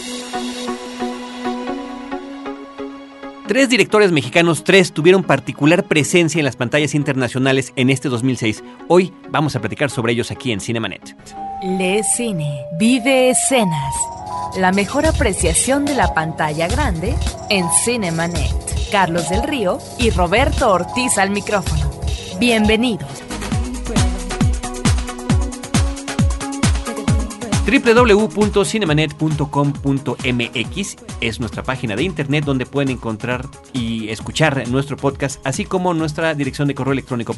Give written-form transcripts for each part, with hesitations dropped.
Tres directores mexicanos, tuvieron particular presencia en las pantallas internacionales en este 2006. Hoy vamos a platicar sobre ellos aquí en Cinemanet. Lee cine, vive escenas. La mejor apreciación de la pantalla grande en Cinemanet. Carlos del Río y Roberto Ortiz al micrófono. Bienvenidos. www.cinemanet.com.mx es nuestra página de internet donde pueden encontrar y escuchar nuestro podcast, así como nuestra dirección de correo electrónico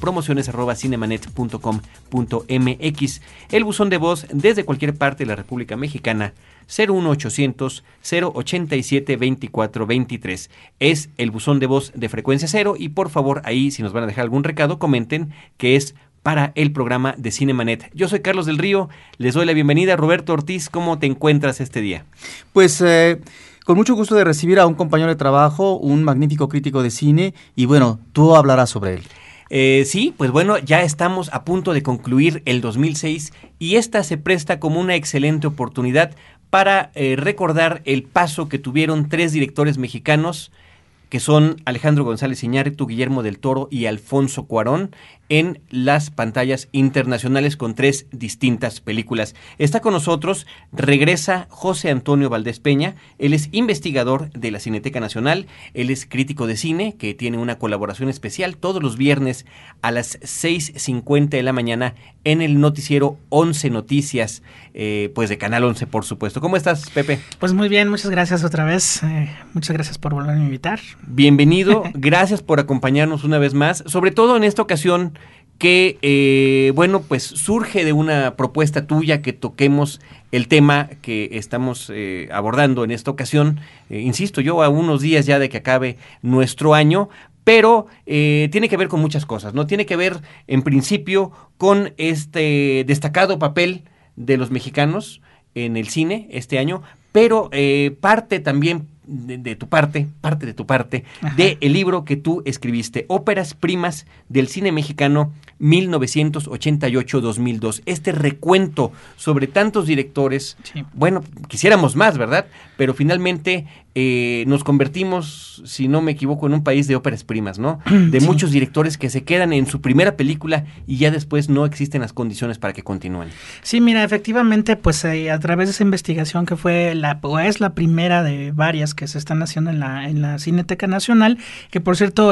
promociones@cinemanet.com.mx. El buzón de voz desde cualquier parte de la República Mexicana, 01800 087 2423. Es el buzón de voz de Frecuencia Cero y por favor ahí, si nos van a dejar algún recado, comenten que es para el programa de Cinemanet. Yo soy Carlos del Río, les doy la bienvenida. Roberto Ortiz, ¿cómo te encuentras este día? Pues con mucho gusto de recibir a un compañero de trabajo, un magnífico crítico de cine, y bueno, tú hablarás sobre él. Sí, pues bueno, ya estamos a punto de concluir el 2006 y esta se presta como una excelente oportunidad para recordar el paso que tuvieron tres directores mexicanos, que son Alejandro González Iñárritu, Guillermo del Toro y Alfonso Cuarón, en las pantallas internacionales con tres distintas películas. Está con nosotros, regresa José Antonio Valdés Peña. Él es investigador de la Cineteca Nacional, él es crítico de cine, que tiene una colaboración especial todos los viernes a las 6:50 de la mañana en el noticiero 11 Noticias, pues de Canal 11, por supuesto. ¿Cómo estás, Pepe? Pues muy bien, muchas gracias otra vez. Muchas gracias por volverme a invitar. Bienvenido, gracias por acompañarnos una vez más, sobre todo en esta ocasión que, bueno, pues surge de una propuesta tuya que toquemos el tema que estamos abordando en esta ocasión. Insisto, yo a unos días ya de que acabe nuestro año, pero tiene que ver con muchas cosas, ¿no? Tiene que ver, en principio, con este destacado papel de los mexicanos en el cine este año, pero parte también de tu parte, de el libro que tú escribiste, Óperas Primas del Cine Mexicano 1988-2002. Este recuento sobre tantos directores, sí. Bueno, quisiéramos más, ¿verdad? Pero finalmente nos convertimos, si no me equivoco, en un país de óperas primas, ¿no? De sí. Muchos directores que se quedan en su primera película y ya después no existen las condiciones para que continúen. Sí, mira, efectivamente, pues a través de esa investigación que fue es la primera de varias que se están haciendo en la Cineteca Nacional, que por cierto,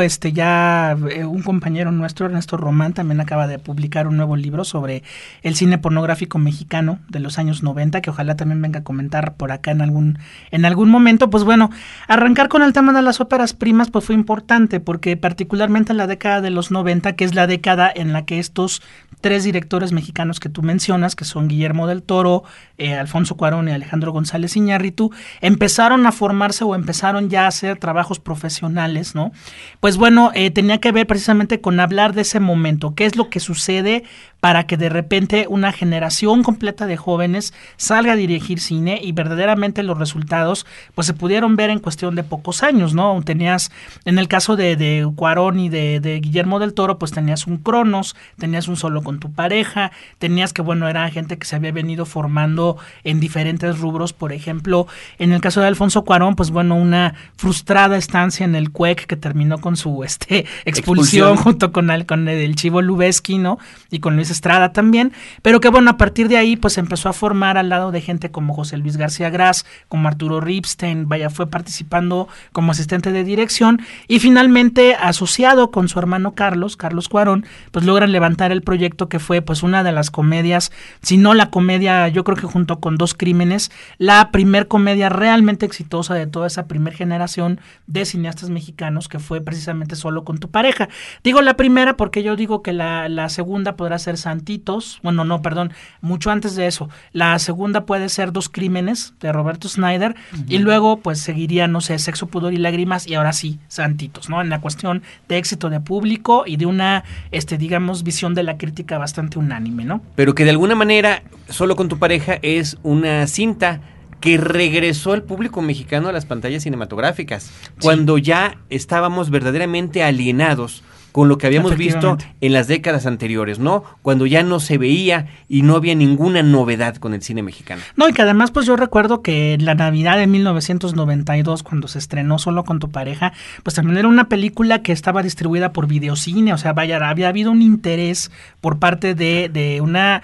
ya un compañero nuestro, Ernesto Román, también acaba de publicar un nuevo libro sobre el cine pornográfico mexicano de los años 90, que ojalá también venga a comentar por acá en algún momento. Pues bueno, arrancar con el tema de las óperas primas pues fue importante, porque particularmente en la década de los 90, que es la década en la que estos tres directores mexicanos que tú mencionas, que son Guillermo del Toro, Alfonso Cuarón y Alejandro González Iñárritu, empezaron a formarse o empezaron ya a hacer trabajos profesionales, ¿no? Pues bueno, tenía que ver precisamente con hablar de ese momento, qué es lo que sucede para que de repente una generación completa de jóvenes salga a dirigir cine y verdaderamente los resultados pues se pudieron ver en cuestión de pocos años, ¿no? Tenías, en el caso de Cuarón y de Guillermo del Toro, pues tenías un Cronos, tenías un Solo con tu pareja, tenías que, bueno, era gente que se había venido formando en diferentes rubros. Por ejemplo, en el caso de Alfonso Cuarón, pues bueno, una frustrada estancia en el CUEC que terminó con su expulsión junto con el Chivo Lubeski, ¿no? Y con Luis Estrada también, pero que bueno, a partir de ahí pues empezó a formar al lado de gente como José Luis García Gras, como Arturo Ripstein, vaya, fue participando como asistente de dirección y finalmente asociado con su hermano Carlos Cuarón, pues logran levantar el proyecto que fue pues una de las comedias, si no la comedia, yo creo que junto con Dos Crímenes, la primer comedia realmente exitosa de toda esa primer generación de cineastas mexicanos, que fue precisamente Solo con tu pareja. Digo la primera porque yo digo que la segunda podrá ser Santitos, bueno, no, perdón, mucho antes de eso. La segunda puede ser Dos Crímenes, de Roberto Schneider, y luego pues seguiría, no sé, Sexo, Pudor y Lágrimas, y ahora sí, Santitos, ¿no? En la cuestión de éxito de público y de una, digamos, visión de la crítica bastante unánime, ¿no? Pero que de alguna manera, Solo con tu pareja es una cinta que regresó al público mexicano a las pantallas cinematográficas, sí. Cuando ya estábamos verdaderamente alienados con lo que habíamos visto en las décadas anteriores, ¿no? Cuando ya no se veía y no había ninguna novedad con el cine mexicano. No, y que además pues yo recuerdo que la Navidad de 1992, cuando se estrenó Solo con tu pareja, pues también era una película que estaba distribuida por Videocine, o sea, vaya, había habido un interés por parte de una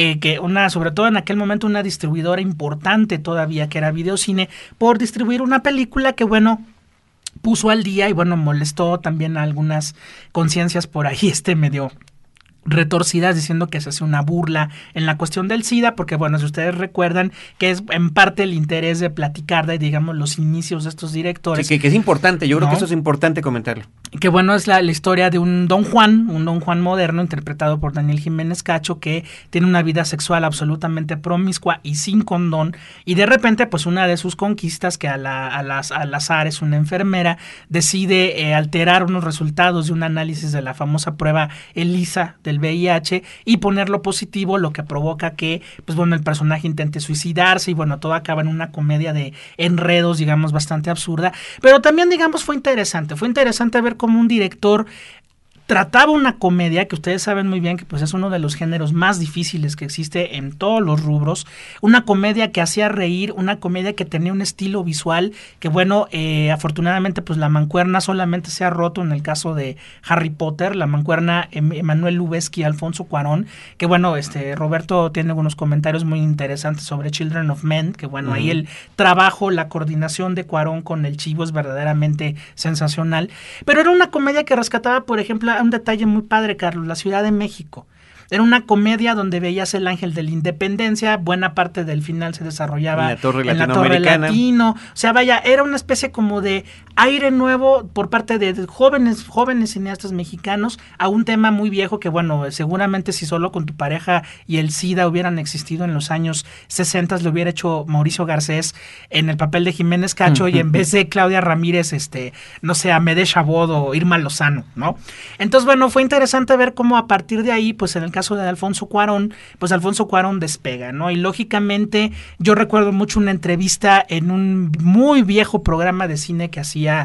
sobre todo en aquel momento una distribuidora importante todavía, que era Videocine, por distribuir una película que, bueno, puso al día y, bueno, molestó también a algunas conciencias por ahí medio retorcidas, diciendo que se hace una burla en la cuestión del SIDA, porque, bueno, si ustedes recuerdan que es en parte el interés de platicar de, digamos, los inicios de estos directores. Sí, que es importante, yo creo que eso es importante comentarlo. Que, bueno, es la historia de un Don Juan moderno, interpretado por Daniel Jiménez Cacho, que tiene una vida sexual absolutamente promiscua y sin condón, y de repente, pues, una de sus conquistas, que al azar es una enfermera, decide alterar unos resultados de un análisis de la famosa prueba ELISA del VIH y ponerlo positivo, lo que provoca que, pues, bueno, el personaje intente suicidarse y, bueno, todo acaba en una comedia de enredos, digamos, bastante absurda, pero también, digamos, fue interesante ver cómo un director trataba una comedia, que ustedes saben muy bien que pues es uno de los géneros más difíciles que existe en todos los rubros, una comedia que hacía reír, una comedia que tenía un estilo visual que, bueno, afortunadamente pues la mancuerna solamente se ha roto en el caso de Harry Potter, la mancuerna Emmanuel Lubezki, Alfonso Cuarón, que, bueno, Roberto tiene algunos comentarios muy interesantes sobre Children of Men, que, bueno, ahí el trabajo, la coordinación de Cuarón con el Chivo es verdaderamente sensacional, pero era una comedia que rescataba, por ejemplo, un detalle muy padre, Carlos, la Ciudad de México. Era una comedia donde veías el Ángel de la Independencia, buena parte del final se desarrollaba en la Torre Latino, o sea, vaya, era una especie como de aire nuevo por parte de jóvenes cineastas mexicanos a un tema muy viejo que, bueno, seguramente si Solo con tu pareja y el SIDA hubieran existido en los años 60, lo hubiera hecho Mauricio Garcés en el papel de Jiménez Cacho y en vez de Claudia Ramírez, no sé, Amédée Chabot o Irma Lozano, ¿no? Entonces, bueno, fue interesante ver cómo a partir de ahí, pues en el caso de Alfonso Cuarón, pues Alfonso Cuarón despega, ¿no? Y lógicamente yo recuerdo mucho una entrevista en un muy viejo programa de cine que hacía,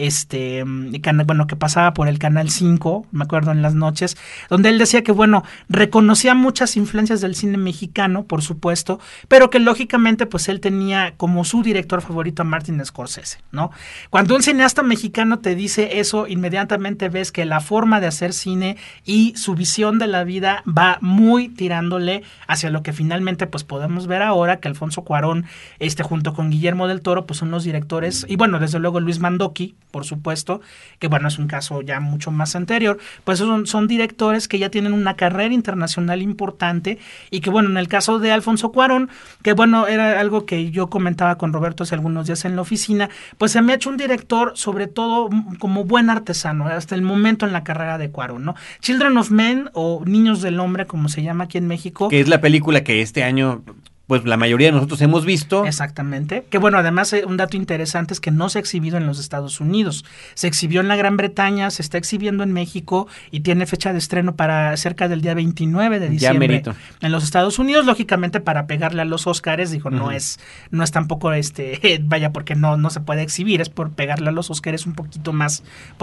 que pasaba por el Canal 5, me acuerdo, en las noches, donde él decía que, bueno, reconocía muchas influencias del cine mexicano, por supuesto, pero que lógicamente pues él tenía como su director favorito a Martin Scorsese, ¿no? Cuando un cineasta mexicano te dice eso, inmediatamente ves que la forma de hacer cine y su visión de la vida va muy tirándole hacia lo que finalmente pues podemos ver ahora, que Alfonso Cuarón, junto con Guillermo del Toro, pues son los directores, y, bueno, desde luego Luis Mandoki, por supuesto, que, bueno, es un caso ya mucho más anterior, pues son directores que ya tienen una carrera internacional importante y que, bueno, en el caso de Alfonso Cuarón, que, bueno, era algo que yo comentaba con Roberto hace algunos días en la oficina, pues se me ha hecho un director sobre todo como buen artesano, hasta el momento en la carrera de Cuarón, ¿no? Children of Men, o Niños del Hombre, como se llama aquí en México. Que es la película que este año, pues, la mayoría de nosotros hemos visto. Exactamente. Que, bueno, además un dato interesante es que no se ha exhibido en los Estados Unidos. Se exhibió en la Gran Bretaña, se está exhibiendo en México y tiene fecha de estreno para cerca del día 29 de diciembre en los Estados Unidos, lógicamente para pegarle a los Óscares. Digo, no es tampoco vaya, porque no se puede exhibir, es por pegarle a los Óscares un poquito más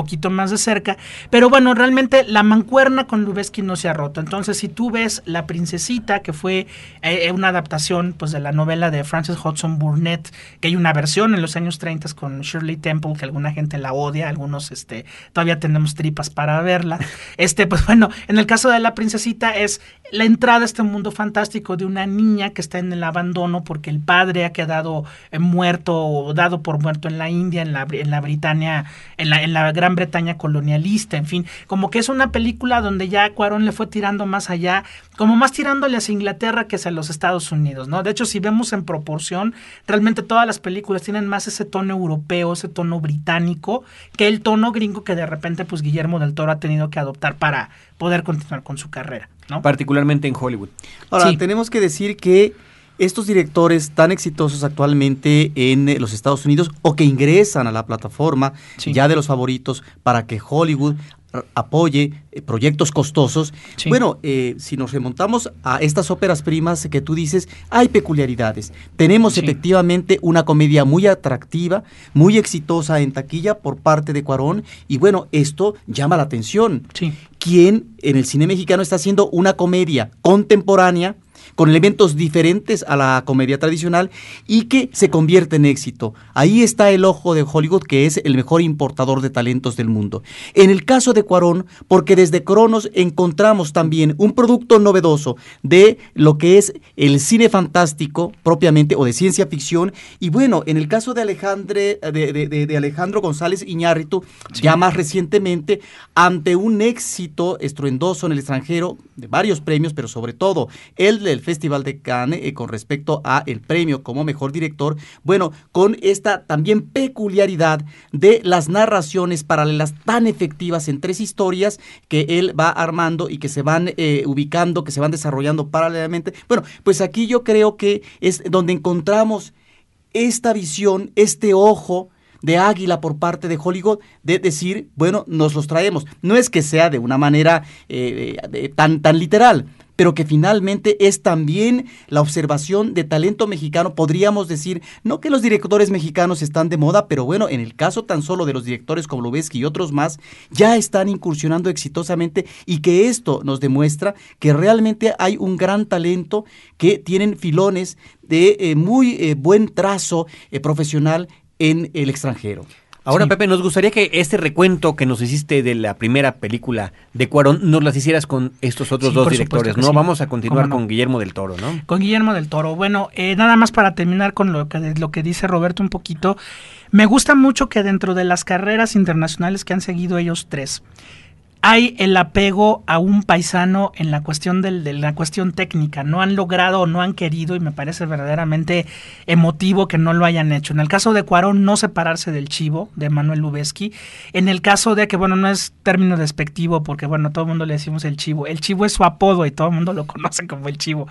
de cerca. Pero, bueno, realmente la mancuerna con Lubezki no se ha roto. Entonces, si tú ves La Princesita, que fue una adaptación pues de la novela de Frances Hodgson Burnett, que hay una versión en los años 30 con Shirley Temple, que alguna gente la odia, algunos todavía tenemos tripas para verla. Pues, bueno, en el caso de La Princesita es la entrada a este mundo fantástico de una niña que está en el abandono porque el padre ha quedado muerto o dado por muerto en la India, en la Britania, en la Gran Bretaña colonialista, en fin, como que es una película donde ya Cuarón le fue tirando más allá, como más tirándole hacia Inglaterra que hacia los Estados Unidos, ¿no? De hecho, si vemos en proporción, realmente todas las películas tienen más ese tono europeo, ese tono británico, que el tono gringo que de repente pues Guillermo del Toro ha tenido que adoptar para poder continuar con su carrera, ¿no? Particularmente en Hollywood. Ahora, sí, tenemos que decir que estos directores tan exitosos actualmente en los Estados Unidos o que ingresan a la plataforma ya de los favoritos para que Hollywood apoye proyectos costosos. Sí. Bueno, si nos remontamos a estas óperas primas que tú dices, hay peculiaridades. Tenemos efectivamente una comedia muy atractiva, muy exitosa en taquilla por parte de Cuarón, y bueno, esto llama la atención. Sí. ¿Quién en el cine mexicano está haciendo una comedia contemporánea con elementos diferentes a la comedia tradicional y que se convierte en éxito? Ahí está el ojo de Hollywood, que es el mejor importador de talentos del mundo. En el caso de Cuarón, porque desde Cronos encontramos también un producto novedoso de lo que es el cine fantástico propiamente, o de ciencia ficción, y bueno, en el caso de Alejandro González Iñárritu, ya más recientemente, ante un éxito estruendoso en el extranjero, de varios premios, pero sobre todo el del Festival de Cannes, con respecto a el premio como mejor director, bueno, con esta también peculiaridad de las narraciones paralelas tan efectivas en 3 historias que él va armando y que se van ubicando, que se van desarrollando paralelamente. Bueno, pues aquí yo creo que es donde encontramos esta visión, este ojo de águila por parte de Hollywood, de decir, bueno, nos los traemos. No es que sea de una manera tan literal, pero que finalmente es también la observación de talento mexicano. Podríamos decir, no que los directores mexicanos están de moda, pero bueno, en el caso tan solo de los directores como Lubezki y otros más, ya están incursionando exitosamente, y que esto nos demuestra que realmente hay un gran talento, que tienen filones de muy buen trazo profesional en el extranjero. Ahora, Pepe, nos gustaría que este recuento que nos hiciste de la primera película de Cuarón nos las hicieras con estos otros dos directores, ¿no? Vamos a continuar con Guillermo del Toro, ¿no? Con Guillermo del Toro. Bueno, nada más para terminar con lo que dice Roberto un poquito, me gusta mucho que dentro de las carreras internacionales que han seguido ellos 3, hay el apego a un paisano en la cuestión de la cuestión técnica. No han logrado o no han querido, y me parece verdaderamente emotivo que no lo hayan hecho. En el caso de Cuarón, no separarse del chivo de Manuel Lubezki. En el caso de que, bueno, no es término despectivo, porque bueno, todo el mundo le decimos el chivo. El chivo es su apodo y todo el mundo lo conoce como el chivo.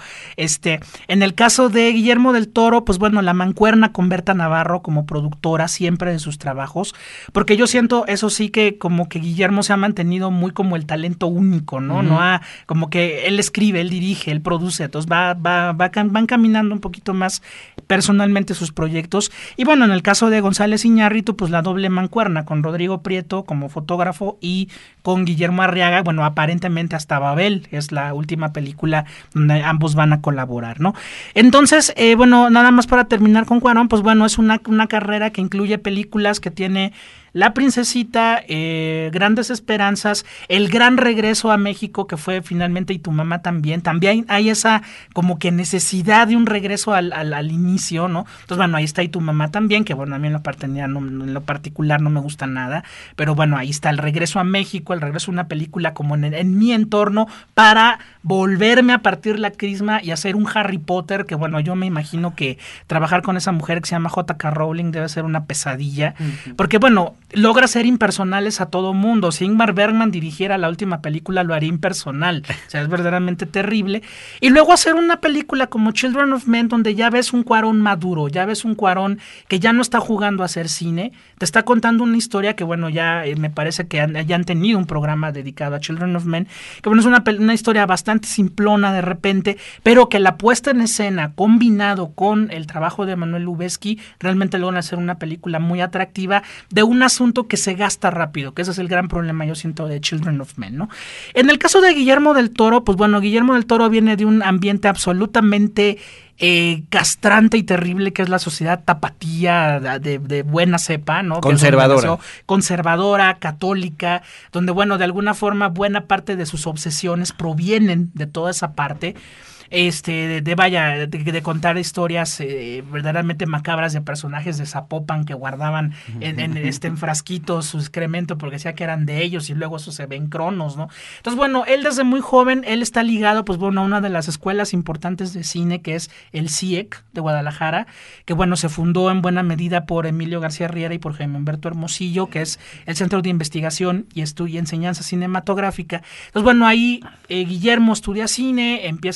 En el caso de Guillermo del Toro, pues bueno, la mancuerna con Berta Navarro como productora siempre de sus trabajos, porque yo siento, eso sí, que como que Guillermo se ha mantenido muy como el talento único, ¿no? No ha, como que él escribe, él dirige, él produce, entonces van caminando un poquito más personalmente sus proyectos. Y bueno, en el caso de González Iñárritu, pues la doble mancuerna con Rodrigo Prieto como fotógrafo y con Guillermo Arriaga, bueno, aparentemente hasta Babel es la última película donde ambos van a colaborar, ¿no? Entonces, bueno, nada más para terminar con Cuarón, pues bueno, es una carrera que incluye películas que tiene La Princesita, Grandes Esperanzas, El Gran Regreso a México, que fue finalmente, y Tu Mamá también. También hay esa como que necesidad de un regreso al inicio, ¿no? Entonces, bueno, ahí está Y Tu Mamá también, que bueno, a mí en lo particular no me gusta nada, pero bueno, ahí está el regreso a México, el regreso a una película como en mi entorno, para volverme a partir la crisma y hacer un Harry Potter, que bueno, yo me imagino que trabajar con esa mujer que se llama J.K. Rowling debe ser una pesadilla, porque bueno, logra ser impersonales a todo mundo. Si Ingmar Bergman dirigiera la última película, lo haría impersonal. O sea, es verdaderamente terrible. Y luego hacer una película como Children of Men, donde ya ves un Cuarón maduro, ya ves un Cuarón que ya no está jugando a hacer cine, te está contando una historia que, bueno, ya me parece que ya han tenido un programa dedicado a Children of Men, que bueno, es una historia bastante simplona de repente, pero que la puesta en escena, combinado con el trabajo de Manuel Lubezki, realmente logran hacer una película muy atractiva de un asunto que se gasta rápido, que ese es el gran problema, yo siento, de Children of Men, ¿no? En el caso de Guillermo del Toro, pues bueno, Guillermo del Toro viene de un ambiente absolutamente castrante y terrible, que es la sociedad tapatía de buena cepa, ¿no? Conservadora, católica, donde, bueno, de alguna forma buena parte de sus obsesiones provienen de toda esa parte. De contar historias verdaderamente macabras de personajes de Zapopan que guardaban en frasquitos su excremento porque decía que eran de ellos, y luego eso se ve en Cronos, ¿no? Entonces, bueno, él desde muy joven, él está ligado, pues bueno, a una de las escuelas importantes de cine, que es el CIEC de Guadalajara, que bueno, se fundó en buena medida por Emilio García Riera y por Jaime Humberto Hermosillo, que es el Centro de Investigación y Enseñanza Cinematográfica. Entonces, bueno, ahí Guillermo estudia cine, empieza a trabajar,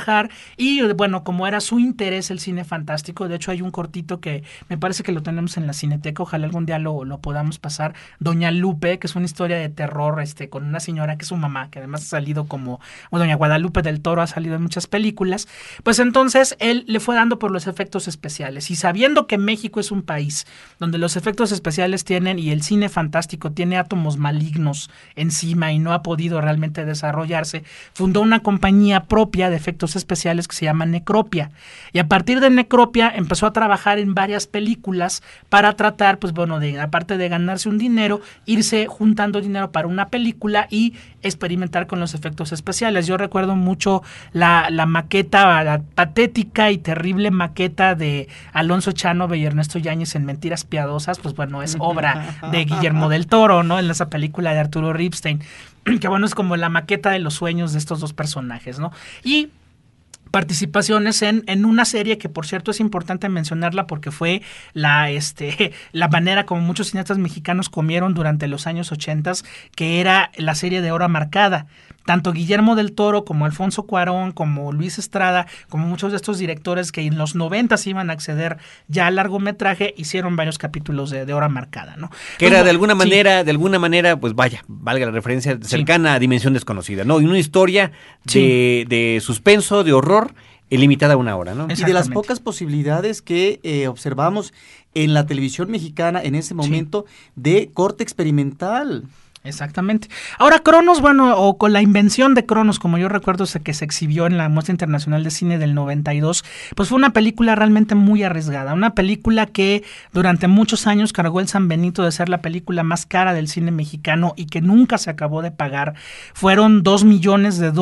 trabajar y bueno, como era su interés el cine fantástico, de hecho hay un cortito que me parece que lo tenemos en la Cineteca, ojalá algún día lo podamos pasar, Doña Lupe, que es una historia de terror con una señora que es su mamá, que además ha salido como, bueno, Doña Guadalupe del Toro ha salido en muchas películas, pues entonces él le fue dando por los efectos especiales y sabiendo que México es un país donde los efectos especiales tienen y el cine fantástico tiene átomos malignos encima y no ha podido realmente desarrollarse, fundó una compañía propia de efectos especiales que se llama Necropia, y a partir de Necropia empezó a trabajar en varias películas para tratar, pues bueno, aparte de ganarse un dinero, irse juntando dinero para una película y experimentar con los efectos especiales. Yo recuerdo mucho la maqueta, la patética y terrible maqueta de Alonso Chanove y Ernesto Yáñez en Mentiras Piadosas, pues bueno, es obra de Guillermo del Toro, ¿no? En esa película de Arturo Ripstein, que bueno, es como la maqueta de los sueños de estos dos personajes, ¿no? Y participaciones en una serie que, por cierto, es importante mencionarla porque fue la manera como muchos cineastas mexicanos comieron durante los años 80, que era la serie de Hora Marcada. Tanto Guillermo del Toro como Alfonso Cuarón, como Luis Estrada, como muchos de estos directores que en los 90 iban a acceder ya al largometraje, hicieron varios capítulos de Hora Marcada, ¿no? Que era de alguna manera, pues vaya, valga la referencia, cercana a Dimensión Desconocida, ¿no? Y una historia de suspenso, de horror, limitada a una hora, ¿no? Y de las pocas posibilidades que observamos en la televisión mexicana en ese momento de corte experimental. Exactamente. Ahora, Cronos, bueno, o con la invención de Cronos, como yo recuerdo que se exhibió en la Muestra Internacional de Cine del 92, pues fue una película realmente muy arriesgada, una película que durante muchos años cargó el San Benito de ser la película más cara del cine mexicano y que nunca se acabó de pagar. Fueron $2 millones de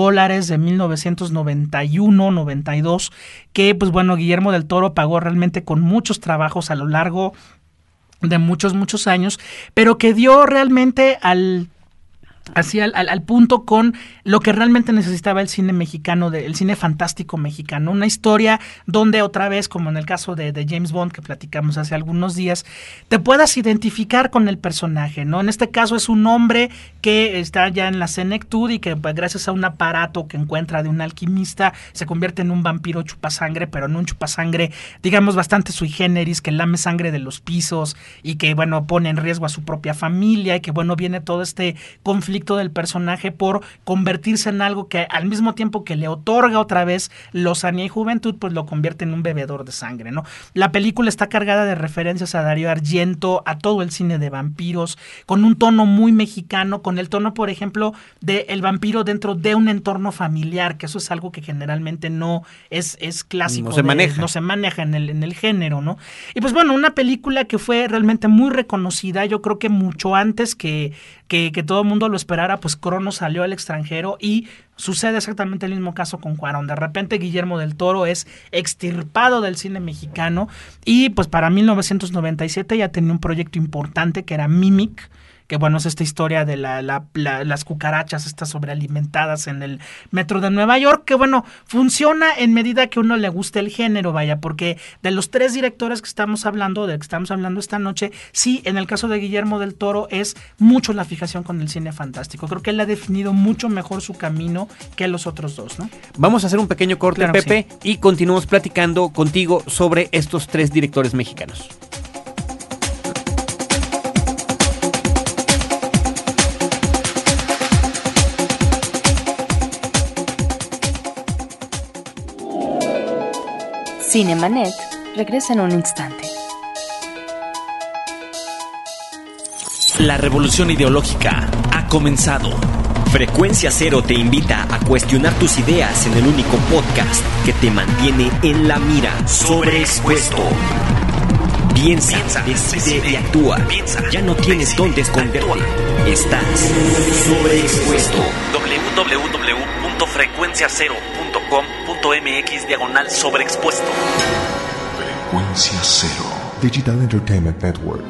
1991-92, que pues bueno, Guillermo del Toro pagó realmente con muchos trabajos a lo largo de muchos años, pero que dio realmente al punto con lo que realmente necesitaba el cine mexicano, el cine fantástico mexicano, una historia donde otra vez, como en el caso de James Bond que platicamos hace algunos días, te puedas identificar con el personaje, ¿no? En este caso es un hombre que está ya en la senectud y que pues, gracias a un aparato que encuentra de un alquimista se convierte en un vampiro chupasangre, pero en un chupasangre, digamos, bastante sui generis, que lame sangre de los pisos y que, bueno, pone en riesgo a su propia familia y que, bueno, viene todo este conflicto del personaje por convertirse en algo que al mismo tiempo que le otorga otra vez lozanía y juventud, pues lo convierte en un bebedor de sangre, ¿no? La película está cargada de referencias a Darío Argento, a todo el cine de vampiros, con un tono muy mexicano, con el tono, por ejemplo, de el vampiro dentro de un entorno familiar, que eso es algo que generalmente no es clásico. No se maneja en el género, ¿no? Y pues bueno, una película que fue realmente muy reconocida, yo creo que mucho antes que todo el mundo lo esperara, pues Cronos salió al extranjero y sucede exactamente el mismo caso con Cuarón. De repente Guillermo del Toro es extirpado del cine mexicano y pues para 1997 ya tenía un proyecto importante que era Mimic, que bueno, es esta historia de las cucarachas estas sobrealimentadas en el metro de Nueva York, que bueno, funciona en medida que uno le guste el género, vaya, porque de los tres directores que estamos hablando esta noche, sí, en el caso de Guillermo del Toro es mucho la fijación con el cine fantástico. Creo que él ha definido mucho mejor su camino que los otros dos, ¿no? Vamos a hacer un pequeño corte, claro, Pepe, sí, y continuamos platicando contigo sobre estos tres directores mexicanos. Cinemanet regresa en un instante. La revolución ideológica ha comenzado. Frecuencia Cero te invita a cuestionar tus ideas en el único podcast que te mantiene en la mira. Sobreexpuesto. Piensa, decide y actúa. Ya no tienes dónde esconderte. Estás sobreexpuesto. www.frecuenciacero.com.mx/sobreexpuesto. Frecuencia Cero. Digital Entertainment Network.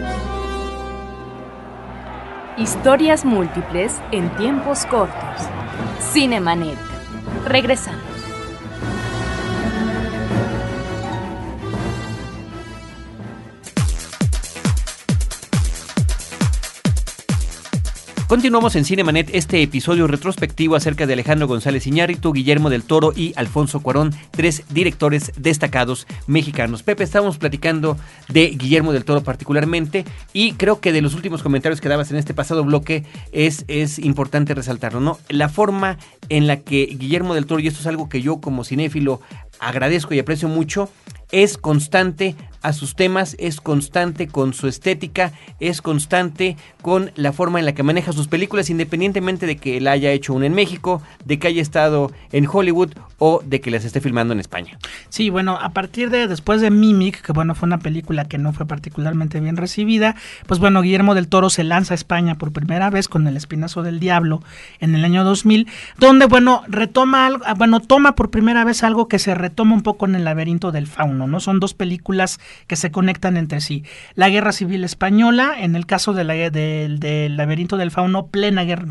Historias múltiples en tiempos cortos. Cinemanet. Regresamos. Continuamos en Cinemanet, este episodio retrospectivo acerca de Alejandro González Iñárritu, Guillermo del Toro y Alfonso Cuarón, 3 directores destacados mexicanos. Pepe, estábamos platicando de Guillermo del Toro particularmente, y creo que de los últimos comentarios que dabas en este pasado bloque es importante resaltarlo, ¿no? La forma en la que Guillermo del Toro, y esto es algo que yo como cinéfilo agradezco y aprecio mucho, es constante a sus temas, es constante con su estética, es constante con la forma en la que maneja sus películas, independientemente de que él haya hecho una en México, de que haya estado en Hollywood o de que las esté filmando en España. Sí, bueno, a partir de después de Mimic, que bueno, fue una película que no fue particularmente bien recibida, pues bueno, Guillermo del Toro se lanza a España por primera vez con El Espinazo del Diablo en el año 2000, donde bueno, toma por primera vez algo que se retoma un poco en El Laberinto del Fauno, ¿no? Son dos películas que se conectan entre sí. La Guerra Civil Española, en el caso del Laberinto del Fauno, plena guerra,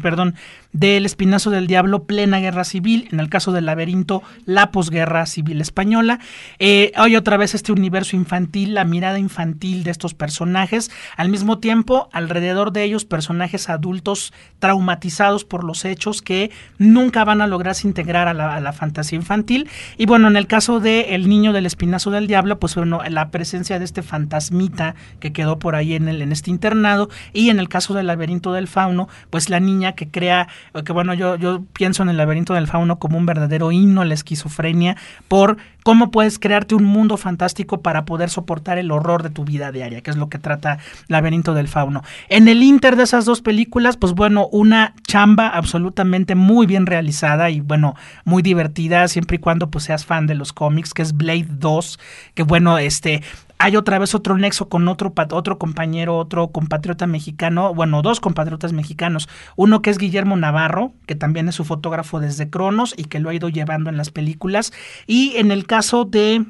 del Espinazo del Diablo, plena guerra civil, en el caso del Laberinto, la posguerra civil española. Hay otra vez este universo infantil, la mirada infantil de estos personajes, al mismo tiempo, alrededor de ellos, personajes adultos traumatizados por los hechos que nunca van a lograrse integrar a la fantasía infantil. Y bueno, en el caso de El Niño del Espinazo del Diablo, pues bueno, la presencia de este fantasmita que quedó por ahí en este internado, y en el caso del Laberinto del Fauno, pues la niña que crea, que bueno, yo pienso en El Laberinto del Fauno como un verdadero himno a la esquizofrenia, por cómo puedes crearte un mundo fantástico para poder soportar el horror de tu vida diaria, que es lo que trata Laberinto del Fauno. En el inter de esas dos películas, pues bueno, una chamba absolutamente muy bien realizada y bueno, muy divertida, siempre y cuando pues seas fan de los cómics, que es Blade 2, que bueno, hay otra vez otro nexo con otro compañero, otro compatriota mexicano, bueno, dos compatriotas mexicanos, uno que es Guillermo Navarro, que también es su fotógrafo desde Cronos y que lo ha ido llevando en las películas, y en el caso de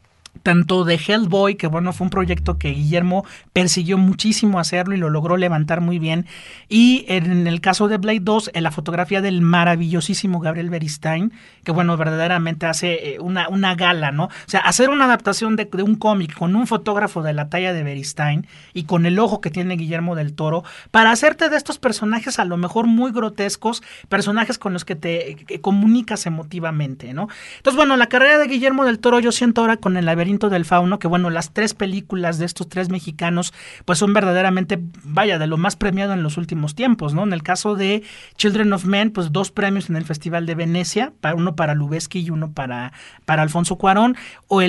tanto de Hellboy, que bueno, fue un proyecto que Guillermo persiguió muchísimo hacerlo y lo logró levantar muy bien, y en el caso de Blade 2, en la fotografía del maravillosísimo Gabriel Beristain, que bueno, verdaderamente hace una gala, ¿no? O sea, hacer una adaptación de un cómic con un fotógrafo de la talla de Beristain y con el ojo que tiene Guillermo del Toro, para hacerte de estos personajes a lo mejor muy grotescos, personajes con los que te comunicas emotivamente, ¿no? Entonces, bueno, la carrera de Guillermo del Toro, yo siento ahora con El Laberinto del Fauno, que bueno, las 3 películas de estos 3 mexicanos pues son verdaderamente, vaya, de lo más premiado en los últimos tiempos, ¿no? En el caso de Children of Men, pues 2 premios en el Festival de Venecia, uno para Lubezki y uno para Alfonso Cuarón, o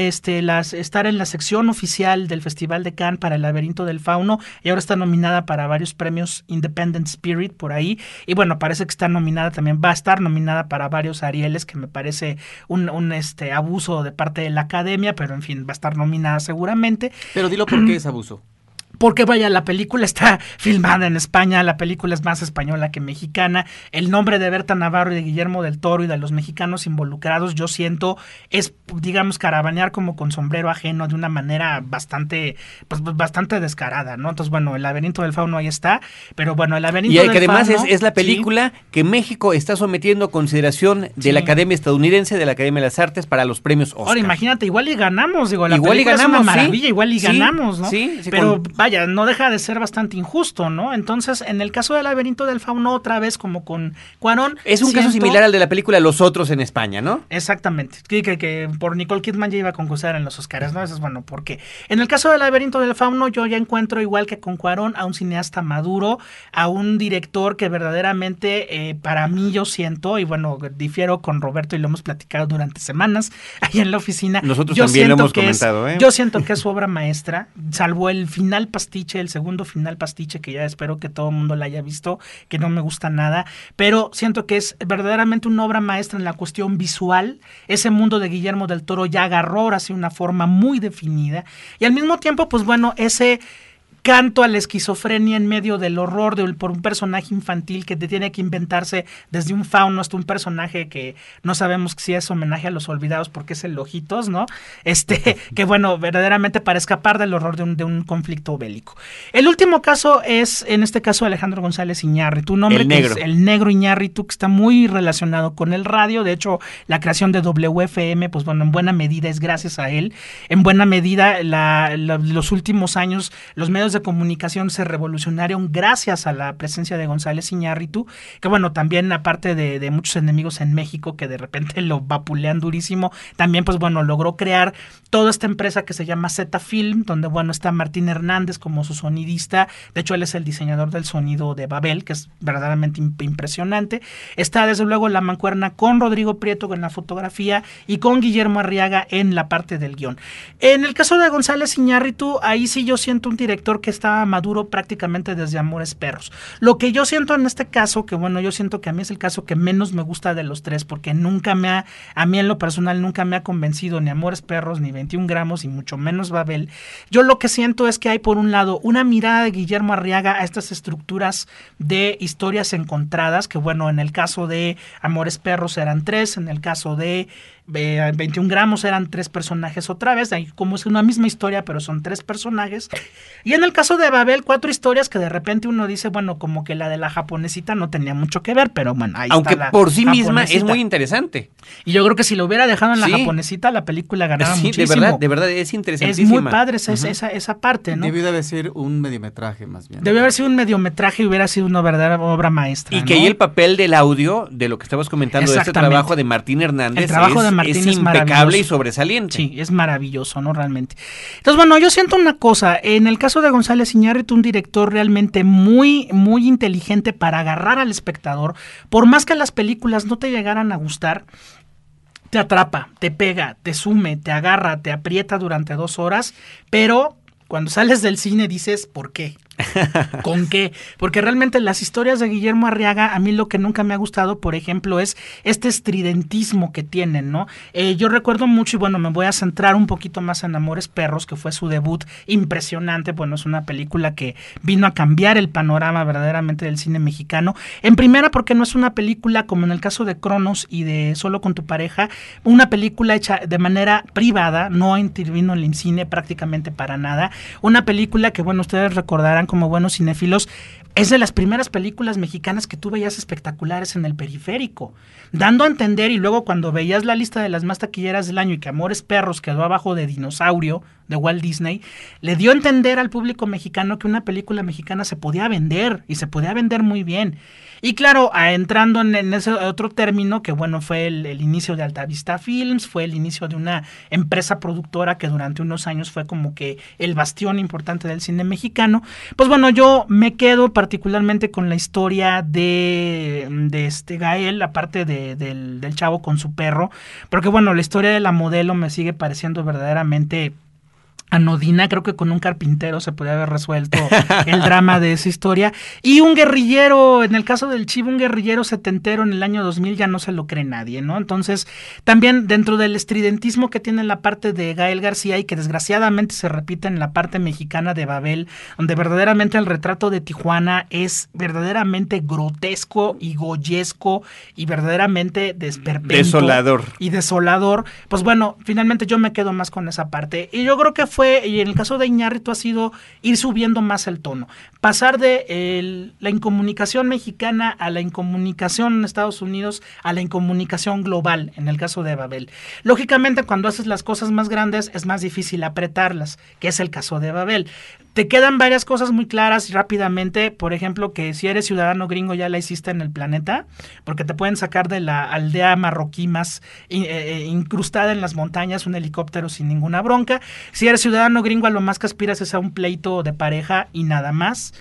estar en la sección oficial del Festival de Cannes para El Laberinto del Fauno, y ahora está nominada para varios premios Independent Spirit por ahí, y bueno, parece que está nominada también, va a estar nominada para varios Arieles, que me parece un abuso de parte de la Academia, pero en fin, va a estar nominada seguramente. Pero dilo por qué es abuso. Porque vaya, la película está filmada en España, la película es más española que mexicana, el nombre de Berta Navarro y de Guillermo del Toro y de los mexicanos involucrados, yo siento, es, digamos, caravanear como con sombrero ajeno de una manera bastante descarada, ¿no? Entonces, bueno, El Laberinto del Fauno ahí está, pero bueno, El Laberinto del Fauno... Y que además es la película que México está sometiendo a consideración de la Academia Estadounidense, de la Academia de las Artes, para los premios Oscar. Ahora, imagínate, igual y ganamos, digo, la película es una maravilla, igual y ganamos, ¿no? Sí, pero vaya, no deja de ser bastante injusto, ¿no? Entonces, en el caso del Laberinto del Fauno, otra vez como con Cuarón... Es un caso similar al de la película Los Otros en España, ¿no? Exactamente. Que por Nicole Kidman ya iba a concursar en los Oscars, ¿no? Eso es bueno, porque en el caso del Laberinto del Fauno, yo ya encuentro, igual que con Cuarón, a un cineasta maduro, a un director que verdaderamente, para mí, yo siento, y bueno, difiero con Roberto y lo hemos platicado durante semanas ahí en la oficina. Nosotros también lo hemos comentado, Yo siento que es su obra maestra, salvo el final pastiche, el segundo final pastiche, que ya espero que todo el mundo la haya visto, que no me gusta nada, pero siento que es verdaderamente una obra maestra en la cuestión visual. Ese mundo de Guillermo del Toro ya agarró ahora sí una forma muy definida, y al mismo tiempo, pues bueno, ese canto a la esquizofrenia en medio del horror por un personaje infantil que te tiene que inventarse desde un fauno hasta un personaje que no sabemos si es homenaje a los olvidados porque es el Ojitos, ¿no? Que bueno, verdaderamente para escapar del horror de un conflicto bélico. El último caso es, en este caso, Alejandro González Iñárritu, un hombre que es el negro Iñárritu, que está muy relacionado con el radio. De hecho, la creación de WFM, pues bueno, en buena medida es gracias a él. En buena medida, los últimos años, los medios medios de comunicación se revolucionaron gracias a la presencia de González Iñárritu, que bueno, también aparte de muchos enemigos en México que de repente lo vapulean durísimo, también pues bueno, logró crear toda esta empresa que se llama Z Film, donde bueno, está Martín Hernández como su sonidista, de hecho él es el diseñador del sonido de Babel, que es verdaderamente impresionante. Está desde luego la mancuerna con Rodrigo Prieto en la fotografía y con Guillermo Arriaga en la parte del guión. En el caso de González Iñárritu, ahí sí yo siento un director que estaba maduro prácticamente desde Amores Perros. Lo que yo siento en este caso, que bueno, yo siento que a mí es el caso que menos me gusta de los tres, porque a mí en lo personal nunca me ha convencido ni Amores Perros, ni 21 gramos, y mucho menos Babel. Yo lo que siento es que hay por un lado una mirada de Guillermo Arriaga a estas estructuras de historias encontradas, que bueno, en el caso de Amores Perros eran 3, en el caso de 21 gramos eran 3 personajes otra vez, ahí como es una misma historia pero son 3 personajes, y en el caso de Babel 4 historias que de repente uno dice, bueno, como que la de la japonesita no tenía mucho que ver, pero bueno, ahí aunque está la por sí misma japonesita. es muy interesante. Y yo creo que si lo hubiera dejado en la Sí. japonesita, la película ganaba Sí, muchísimo. de verdad es Es interesantísima. muy padre esa parte, ¿no? Debió de haber sido un mediometraje más bien. Debió haber sido un mediometraje y hubiera sido una verdadera obra maestra. Y que ¿no? ahí el papel del audio, de lo que estabas comentando, de este Exactamente. trabajo de Martín Hernández, El trabajo de Martín es impecable maravilloso. y sobresaliente. Sí, es maravilloso, ¿no? Realmente. Entonces, bueno, yo siento una cosa. En el caso de González Iñárritu, un director realmente muy, muy inteligente para agarrar al espectador. Por más que las películas no te llegaran a gustar, te atrapa, te pega, te sume, te agarra, te aprieta durante 2 horas, pero cuando sales del cine dices, ¿por qué? ¿Con qué? Porque realmente las historias de Guillermo Arriaga, a mí lo que nunca me ha gustado, por ejemplo, es este estridentismo que tienen, ¿no? Yo recuerdo mucho, y bueno, me voy a centrar un poquito más en Amores Perros, que fue su debut impresionante. Bueno, es una película que vino a cambiar el panorama verdaderamente del cine mexicano. En primera, porque no es una película como en el caso de Cronos y de Solo con tu pareja, una película hecha de manera privada, no intervino en el cine prácticamente para nada. Una película que, bueno, ustedes recordarán como buenos cinéfilos, es de las primeras películas mexicanas que tú veías espectaculares en el periférico, dando a entender, y luego cuando veías la lista de las más taquilleras del año y que Amores Perros quedó abajo de Dinosaurio, de Walt Disney, le dio a entender al público mexicano que una película mexicana se podía vender, y se podía vender muy bien. Y claro, entrando en ese otro término, que bueno, fue el inicio de Altavista Films, fue el inicio de una empresa productora que durante unos años fue como que el bastión importante del cine mexicano. Pues bueno, yo me quedo particularmente con la historia de Gael, aparte del chavo con su perro, porque bueno, la historia de la modelo me sigue pareciendo verdaderamente anodina. Creo que con un carpintero se podía haber resuelto el drama de esa historia. Y un guerrillero, en el caso del Chivo, un guerrillero setentero en el año 2000 ya no se lo cree nadie, ¿no? Entonces, también dentro del estridentismo que tiene la parte de Gael García y que desgraciadamente se repite en la parte mexicana de Babel, donde verdaderamente el retrato de Tijuana es verdaderamente grotesco y goyesco y verdaderamente Desolador. y desolador, pues bueno, finalmente yo me quedo más con esa parte. Y yo creo que y en el caso de Iñárritu ha sido ir subiendo más el tono, pasar de la incomunicación mexicana a la incomunicación en Estados Unidos a la incomunicación global, en el caso de Babel. Lógicamente, cuando haces las cosas más grandes es más difícil apretarlas, que es el caso de Babel. Te quedan varias cosas muy claras y rápidamente, por ejemplo, que si eres ciudadano gringo ya la hiciste en el planeta, porque te pueden sacar de la aldea marroquí más incrustada en las montañas un helicóptero sin ninguna bronca. Si eres ciudadano gringo, a lo más que aspiras es a un pleito de pareja y nada más.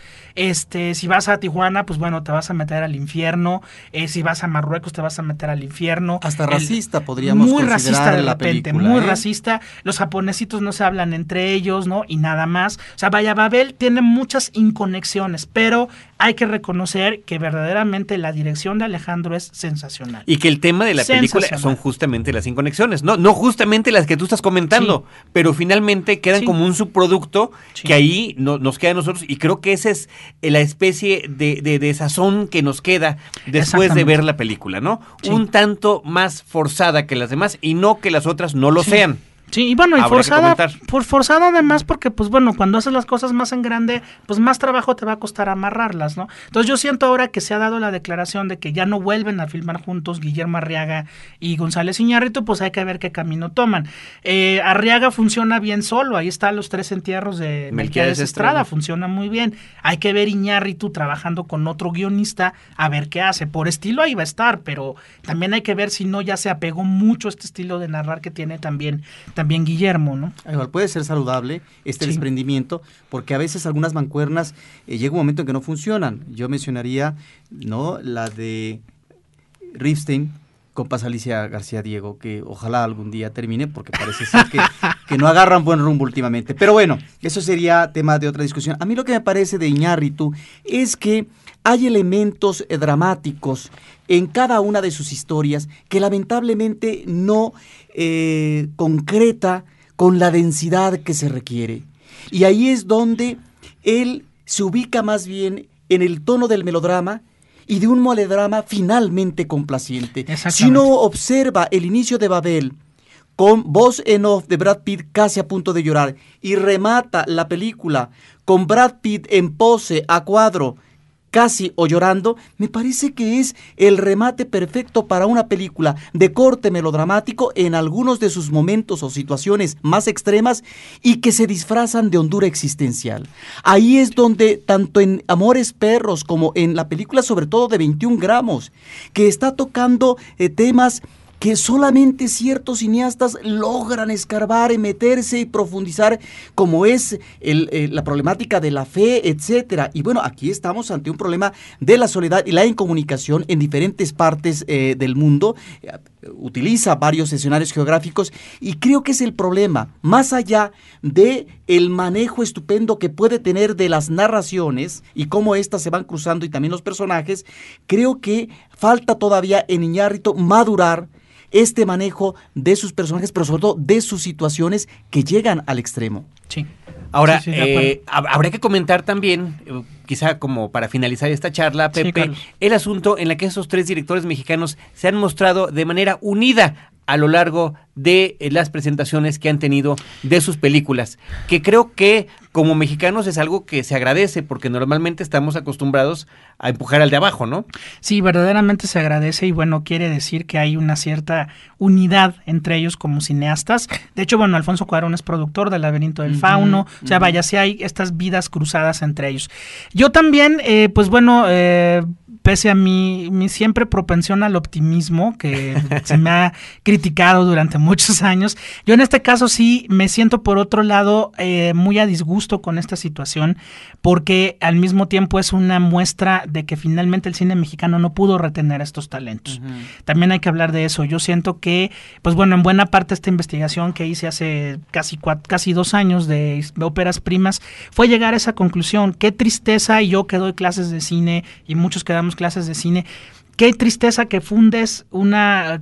Si vas a Tijuana, pues bueno, te vas a meter al infierno. Si vas a Marruecos, te vas a meter al infierno. Hasta racista podríamos muy considerar racista de la repente, película, muy ¿eh? racista. Los japonesitos no se hablan entre ellos, ¿no? Y nada más. O sea, vaya, Babel tiene muchas inconexiones, pero hay que reconocer que verdaderamente la dirección de Alejandro es sensacional. Y que el tema de la película son justamente las inconexiones, no justamente las que tú estás comentando, sí, pero finalmente quedan sí, como un subproducto sí, que ahí nos queda a nosotros, y creo que esa es la especie de sazón que nos queda después de ver la película, ¿no? Sí. Un tanto más forzada que las demás, y no que las otras no lo sí, sean. Sí, y bueno, y Habría que comentar. forzada además porque, pues bueno, cuando haces las cosas más en grande, pues más trabajo te va a costar amarrarlas, ¿no? Entonces yo siento ahora que se ha dado la declaración de que ya no vuelven a filmar juntos Guillermo Arriaga y González Iñárritu, pues hay que ver qué camino toman. Arriaga funciona bien solo, ahí están los 3 entierros de Melquiades Estrada, funciona muy bien. Hay que ver Iñárritu trabajando con otro guionista a ver qué hace. Por estilo ahí va a estar, pero también hay que ver si no ya se apegó mucho a este estilo de narrar que tiene también Guillermo, ¿no? Igual puede ser saludable este desprendimiento, porque a veces algunas mancuernas llega un momento en que no funcionan. Yo mencionaría, ¿no?, la de Ripstein con Paz Alicia García Diego, que ojalá algún día termine, porque parece ser que no agarran buen rumbo últimamente. Pero bueno, eso sería tema de otra discusión. A mí lo que me parece de Iñárritu es que hay elementos dramáticos en cada una de sus historias que lamentablemente no concreta con la densidad que se requiere. Y ahí es donde él se ubica más bien en el tono del melodrama y de un melodrama finalmente complaciente. Si uno observa el inicio de Babel con voz en off de Brad Pitt casi a punto de llorar y remata la película con Brad Pitt en pose a cuadro casi o llorando, me parece que es el remate perfecto para una película de corte melodramático en algunos de sus momentos o situaciones más extremas y que se disfrazan de hondura existencial. Ahí es donde, tanto en Amores Perros como en la película, sobre todo de 21 gramos, que está tocando temas que solamente ciertos cineastas logran escarbar, meterse y profundizar, como es la problemática de la fe, etcétera. Y bueno, aquí estamos ante un problema de la soledad y la incomunicación en diferentes partes del mundo. Utiliza varios escenarios geográficos y creo que es el problema, más allá de el manejo estupendo que puede tener de las narraciones y cómo éstas se van cruzando y también los personajes. Creo que falta todavía en Iñárritu madurar este manejo de sus personajes, pero sobre todo de sus situaciones que llegan al extremo. Sí. Ahora, habría que comentar también, quizá como para finalizar esta charla, Pepe, el asunto en la que esos 3 directores mexicanos se han mostrado de manera unida a lo largo de las presentaciones que han tenido de sus películas, que creo que como mexicanos es algo que se agradece, porque normalmente estamos acostumbrados a empujar al de abajo, ¿no? Sí, verdaderamente se agradece y bueno, quiere decir que hay una cierta unidad entre ellos como cineastas. De hecho, bueno, Alfonso Cuarón es productor del Laberinto del Fauno, o sea, vaya, sí hay estas vidas cruzadas entre ellos. Yo también, pues bueno, pese a mi siempre propensión al optimismo, que se me ha criticado durante muchos años, yo en este caso sí me siento por otro lado muy a disgusto con esta situación, porque al mismo tiempo es una muestra de que finalmente el cine mexicano no pudo retener a estos talentos. También hay que hablar de eso. Yo siento que, pues bueno, en buena parte esta investigación que hice hace casi 2 años de óperas primas fue llegar a esa conclusión. Qué tristeza, y yo que doy clases de cine y muchos que damos clases de cine, qué tristeza que fundes una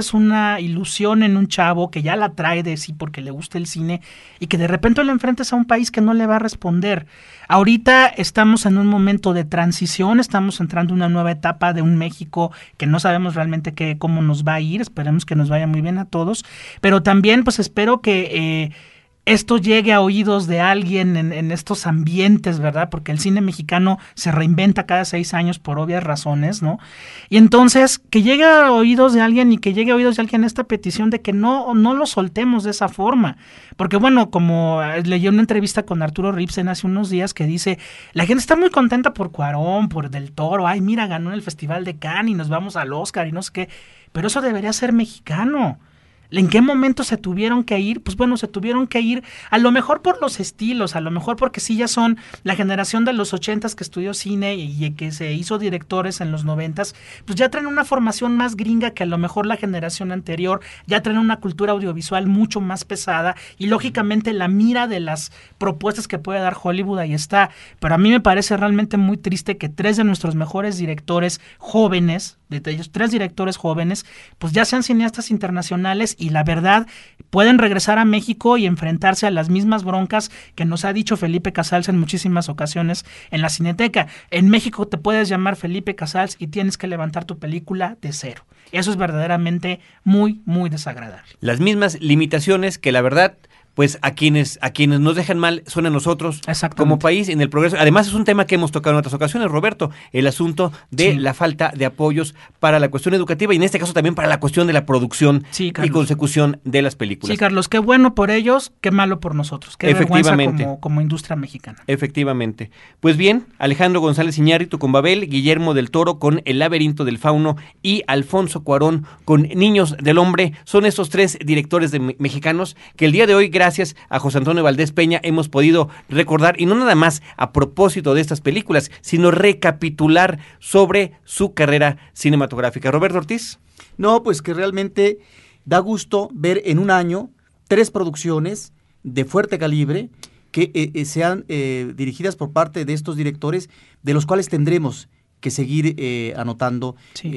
ilusión en un chavo que ya la trae de sí porque le gusta el cine y que de repente lo enfrentes a un país que no le va a responder. Ahorita estamos en un momento de transición, estamos entrando en una nueva etapa de un México que no sabemos realmente cómo nos va a ir, esperemos que nos vaya muy bien a todos, pero también pues espero que esto llegue a oídos de alguien en estos ambientes, ¿verdad? Porque el cine mexicano se reinventa cada 6 años por obvias razones, ¿no? Y entonces, que llegue a oídos de alguien y que llegue a oídos de alguien esta petición de que no lo soltemos de esa forma. Porque bueno, como leí una entrevista con Arturo Ripstein hace unos días que dice, la gente está muy contenta por Cuarón, por Del Toro, ay, mira, ganó en el Festival de Cannes y nos vamos al Oscar y no sé qué, pero eso debería ser mexicano. ¿En qué momento se tuvieron que ir? Pues bueno, se tuvieron que ir a lo mejor por los estilos, a lo mejor porque sí ya son la generación de los 80s que estudió cine y que se hizo directores en los 90s, pues ya traen una formación más gringa que a lo mejor la generación anterior, ya traen una cultura audiovisual mucho más pesada y lógicamente la mira de las propuestas que puede dar Hollywood ahí está. Pero a mí me parece realmente muy triste que 3 de nuestros mejores directores jóvenes, de ellos 3 directores jóvenes, pues ya sean cineastas internacionales y la verdad pueden regresar a México y enfrentarse a las mismas broncas que nos ha dicho Felipe Casals en muchísimas ocasiones en la Cineteca. En México te puedes llamar Felipe Casals y tienes que levantar tu película de cero. Eso es verdaderamente muy, muy desagradable. Las mismas limitaciones que la verdad, pues a quienes nos dejan mal son a nosotros como país en el progreso. Además es un tema que hemos tocado en otras ocasiones, Roberto, el asunto de la falta de apoyos para la cuestión educativa y en este caso también para la cuestión de la producción y consecución de las películas. Sí, Carlos, qué bueno por ellos, qué malo por nosotros, qué vergüenza como industria mexicana. Efectivamente. Pues bien, Alejandro González Iñárritu con Babel, Guillermo del Toro con El laberinto del fauno y Alfonso Cuarón con Niños del Hombre, son estos 3 directores mexicanos que el día de hoy, gracias a José Antonio Valdés Peña, hemos podido recordar, y no nada más a propósito de estas películas, sino recapitular sobre su carrera cinematográfica. Roberto Ortiz. No, pues que realmente da gusto ver en un año 3 producciones de fuerte calibre que sean dirigidas por parte de estos directores, de los cuales tendremos que seguir anotando,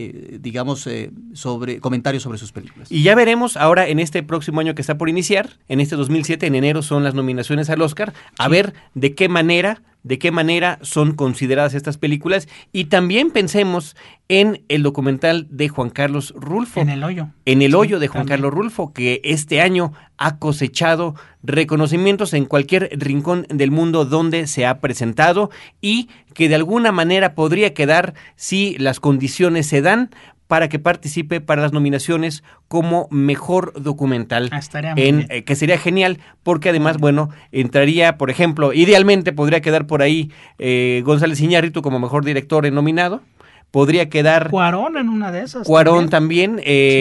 sobre comentarios sobre sus películas. Y ya veremos ahora en este próximo año que está por iniciar, en este 2007, en enero son las nominaciones al Oscar, a ver de qué manera son consideradas estas películas, y también pensemos en el documental de Juan Carlos Rulfo. En el hoyo. En el hoyo de Juan Carlos Rulfo, que este año ha cosechado reconocimientos en cualquier rincón del mundo donde se ha presentado y que de alguna manera podría quedar, si las condiciones se dan, para que participe para las nominaciones como mejor documental, que sería genial, porque además, bueno, entraría, por ejemplo, idealmente podría quedar por ahí González Iñárritu como mejor director nominado, podría quedar Cuarón en una de esas. Cuarón también,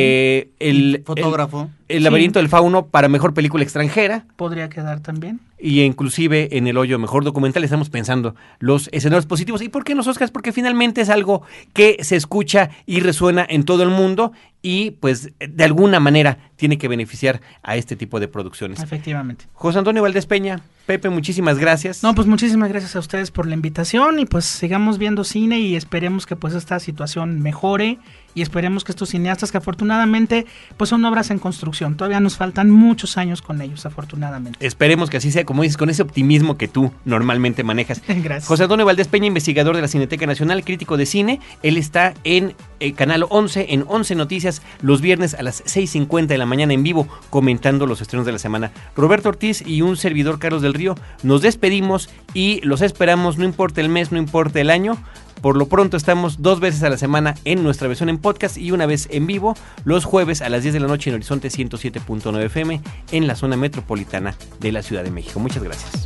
el fotógrafo. El laberinto del fauno para mejor película extranjera. Podría quedar también. Y inclusive en el hoyo mejor documental estamos pensando los escenarios positivos. ¿Y por qué los Oscars? Porque finalmente es algo que se escucha y resuena en todo el mundo y pues de alguna manera tiene que beneficiar a este tipo de producciones. Efectivamente. José Antonio Valdés Peña, Pepe, muchísimas gracias. No, pues muchísimas gracias a ustedes por la invitación y pues sigamos viendo cine y esperemos que pues esta situación mejore y esperemos que estos cineastas que afortunadamente pues son obras en construcción, todavía nos faltan muchos años con ellos, afortunadamente. Esperemos que así sea, como dices, con ese optimismo que tú normalmente manejas. Gracias. José Antonio Valdés Peña, investigador de la Cineteca Nacional, crítico de cine, él está en Canal 11, en 11 Noticias, los viernes a las 6:50 de la mañana en vivo, comentando los estrenos de la semana. Roberto Ortiz y un servidor, Carlos del Río, nos despedimos y los esperamos, no importa el mes, no importa el año. Por lo pronto estamos 2 veces a la semana en nuestra versión en podcast y una vez en vivo los jueves a las 10 de la noche en Horizonte 107.9 FM en la zona metropolitana de la Ciudad de México. Muchas gracias.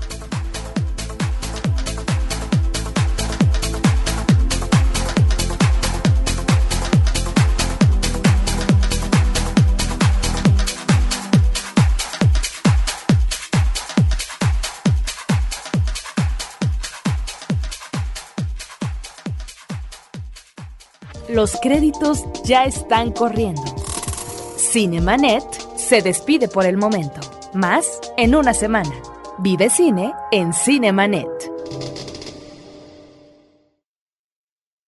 Los créditos ya están corriendo. Cinemanet se despide por el momento. Más en una semana. Vive cine en Cinemanet.